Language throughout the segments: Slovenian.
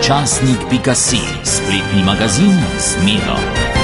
Časnik.si, spletni magazin z Miro.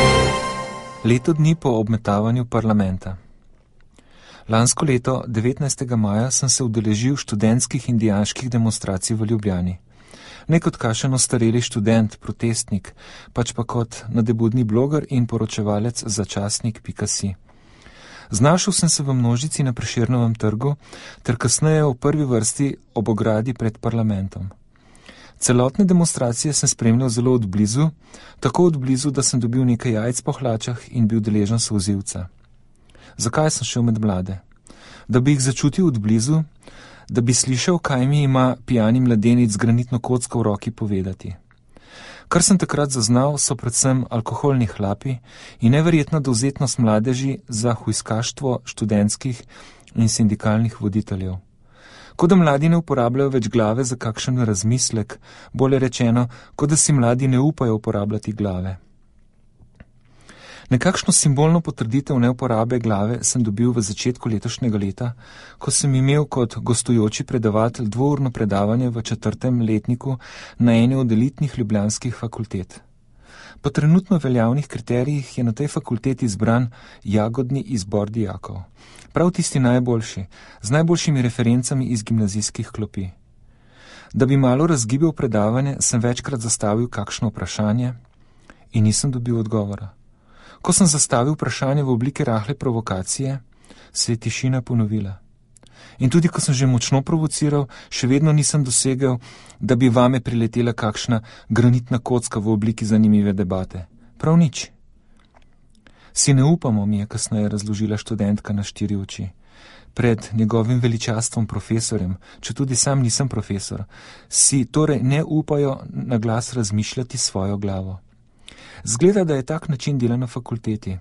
Leto dni po obmetavanju parlamenta. Lansko leto, 19. maja, sem se udeležil študentskih in dijaških demonstracij v Ljubljani. Ne kot kakšen ostareli študent, protestnik, pač pa kot nadebudni bloger in poročevalec za časnik.si. Znašel sem se v množici na Prešernovem trgu ter kasneje v prvi vrsti ob ogradi pred parlamentom. Celotne demonstracije sem spremljal zelo od blizu, tako od blizu, da sem dobil nekaj jajc po hlačah in bil deležen solzivca. Zakaj sem šel med mlade? Da bi jih začutil od blizu, da bi slišal, kaj mi ima pijani mladenic z granitno kocko v roki povedati. Kar sem takrat zaznal, so predvsem alkoholni hlapi in neverjetna dovzetnost mladeži za hujskaštvo študentskih in sindikalnih voditeljev. Kot da mladi ne uporabljajo več glave za kakšen razmislek, bolje rečeno, kot da si mladi ne upajo uporabljati glave. Nekakšno simbolno potrditev neuporabe glave sem dobil v začetku letošnjega leta, ko sem imel kot gostujoči predavatelj dvourno predavanje v 4. letniku na eni od elitnih ljubljanskih fakultet. Po trenutno veljavnih kriterijih je na tej fakulteti izbran jagodni izbor dijakov. Prav tisti najboljši, z najboljšimi referencami iz gimnazijskih klopi. Da bi malo razgibal predavanje, sem večkrat zastavil kakšno vprašanje in nisem dobil odgovora. Ko sem zastavil vprašanje v obliki rahle provokacije, se je tišina ponovila. In tudi ko sem že močno provociral, še vedno nisem dosegel, da bi vame priletela kakšna granitna kocka v obliki zanimive debate. Prav nič. Si ne upamo, mi je kasneje razložila študentka na 4 oči. Pred njegovim veličastvom profesorjem, če tudi sam nisem profesor, si torej ne upajo na glas razmišljati svojo glavo. Zgleda, da je tak način dela na fakulteti.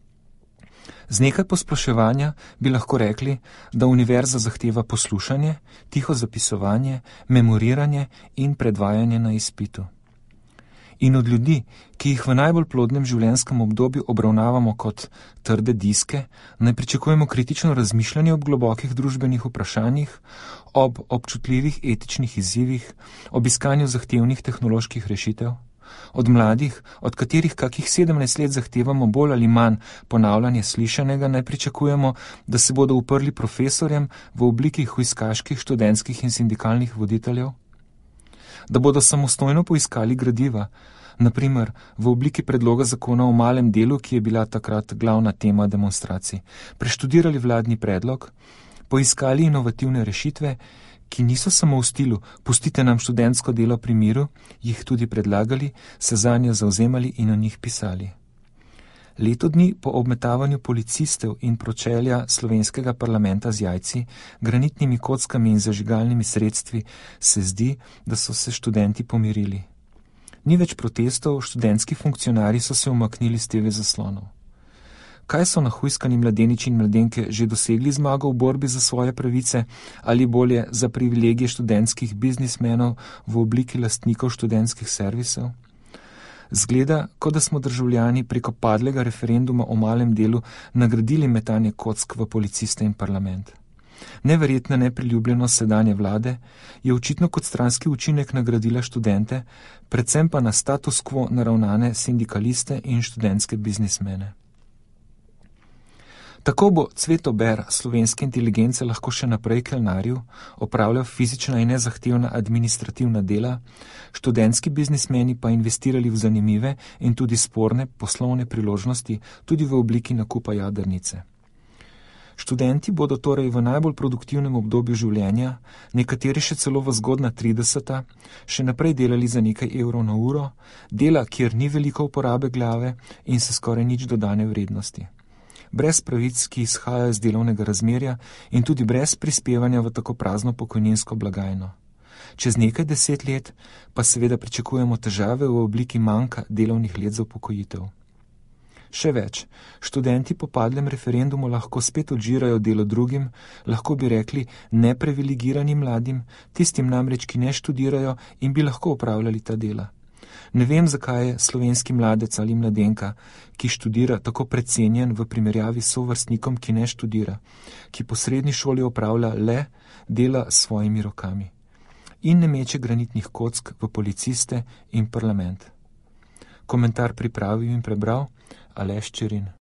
Z nekaj posploševanja bi lahko rekli, da univerza zahteva poslušanje, tiho zapisovanje, memoriranje in predvajanje na izpitu. In od ljudi, ki jih v najbolj plodnem življenjskem obdobju obravnavamo kot trde diske, naj pričakujemo kritično razmišljanje ob globokih družbenih vprašanjih, ob občutljivih etičnih izzivih, ob iskanju zahtevnih tehnoloških rešitev. Od mladih, od katerih kakih 17 let zahtevamo bolj ali manj ponavljanje slišanega, naj pričakujemo, da se bodo uprli profesorjem v obliki hujskaških študentskih in sindikalnih voditeljev, da bodo samostojno poiskali gradiva, naprimer v obliki predloga zakona o malem delu, ki je bila takrat glavna tema demonstracij, preštudirali vladni predlog, poiskali inovativne rešitve, ki niso samo v stilu pustite nam študentsko delo pri miru, jih tudi predlagali, se zanje zavzemali in o njih pisali. Leto dni po obmetavanju policistov in pročelja slovenskega parlamenta z jajci, granitnimi kockami in zažigalnimi sredstvi se zdi, da so se študenti pomirili. Ni več protestov, študentski funkcionarji so se umaknili s TV zaslonov. Kaj so nahujskani mladeniči in mladenke že dosegli zmago v borbi za svoje pravice ali bolje za privilegije študentskih biznismenov v obliki lastnikov študentskih servisov? Zgleda, kot da smo državljani preko padlega referenduma o malem delu nagradili metanje kock v policiste in parlament. Neverjetna nepriljubljenost sedanje vlade je očitno kot stranski učinek nagradila študente, predvsem pa na status quo naravnane sindikaliste in študentske biznismene. Tako bo cvetober slovenske inteligence lahko še naprej kelnaril, opravljal fizična in nezahtevna administrativna dela, študentski biznismeni pa investirali v zanimive in tudi sporne poslovne priložnosti, tudi v obliki nakupa jadrnice. Študenti bodo torej v najbolj produktivnem obdobju življenja, nekateri še celo v zgodna 30, še naprej delali za nekaj evrov na uro, dela, kjer ni veliko uporabe glave in se skoraj nič dodane vrednosti. Brez pravic, ki izhajajo iz delovnega razmerja in tudi brez prispevanja v tako prazno pokojninsko blagajno. Čez nekaj 10 let pa seveda pričakujemo težave v obliki manjka delovnih let za upokojitev. Še več, študenti po padlem referendumu lahko spet odžirajo delo drugim, lahko bi rekli neprivilegiranim mladim, tistim namreč, ki ne študirajo in bi lahko opravljali ta dela. Ne vem, zakaj je slovenski mladec ali mladenka, ki študira, tako precenjen v primerjavi s sovrstnikom, ki ne študira, ki po srednji šoli opravlja le dela s svojimi rokami. in ne meče granitnih kock v policiste in parlament. Komentar pripravil in prebral Aleš Čerin.